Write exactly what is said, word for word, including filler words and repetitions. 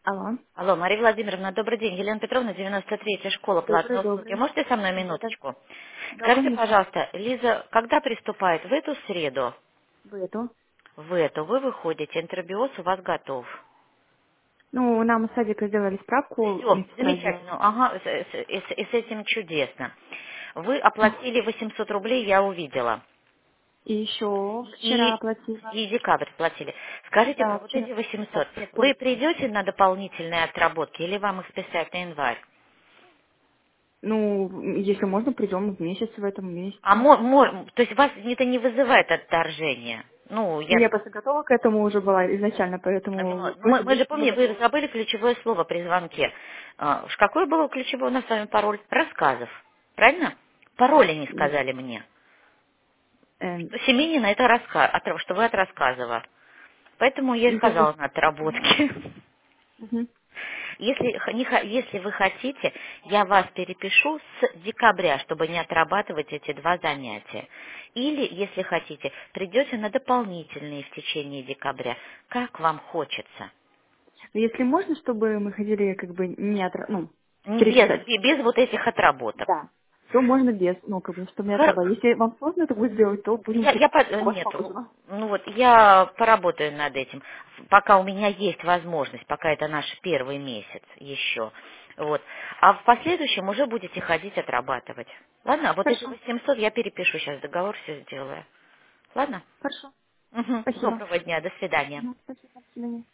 Алло. Алло, Мария Владимировна, добрый день. Елена Петровна, девяносто третья школа Добрый, платной услуги. добрый. Можете со мной Да, да. минуточку? Да, Скажите, конечно. пожалуйста, Лиза, когда приступает? В эту среду? В эту. В эту. Вы выходите, интербиоз у вас готов. Ну, нам с садика сделали справку, Все, медсестра замечательно. сделала. Ага, с, с- и с- и с этим чудесно. Вы Ах, оплатили восемьсот рублей, я увидела. и еще вчера И, оплатила. и декабрь платили. Скажите, Да, про вот вчера. эти восемьсот. Так, я Вы помню. придете на дополнительные отработки или вам их списать на январь? Ну, если можно, придем в месяц в этом А месяце. мо- мо- то есть вас это не вызывает отторжения? Ну, Ну, я, я просто готова к этому уже была изначально, ну, поэтому в мы, этом мы же месяце мы помним, вы готовы. забыли ключевое слово при звонке. А, ш- какой был ключевой у нас с вами пароль? Рассказов. Правильно? Пароля не М, сказали мне. эм, Что Семенина это рассказ, от- что вы от рассказова. Поэтому я и ну, как бы... сказала на отработке. Мгм. Если, х- не х- если вы хотите, я вас перепишу с декабря, чтобы не отрабатывать эти два занятия. Или, если хотите, придете на дополнительные в течение декабря, как вам хочется. Но если можно, чтобы мы ходили как бы не отра... ну, Н- Без, переписать. без вот этих отработок. Да. То можно без, ну, как бы, чтобы не Хор- отрабатывать. Если вам сложно это будет сделать, то будем Я, при- я по- у вас нет, положено. ну вот я поработаю над этим, пока у меня есть возможность, пока это наш первый месяц еще. Вот. А в последующем уже будете ходить отрабатывать. Ладно, вот эти Хорошо. восемьсот я перепишу сейчас, договор все сделаю. Ладно? Хорошо. Мгм. Спасибо. Доброго дня, до свидания. Мгм. Спасибо. До свидания.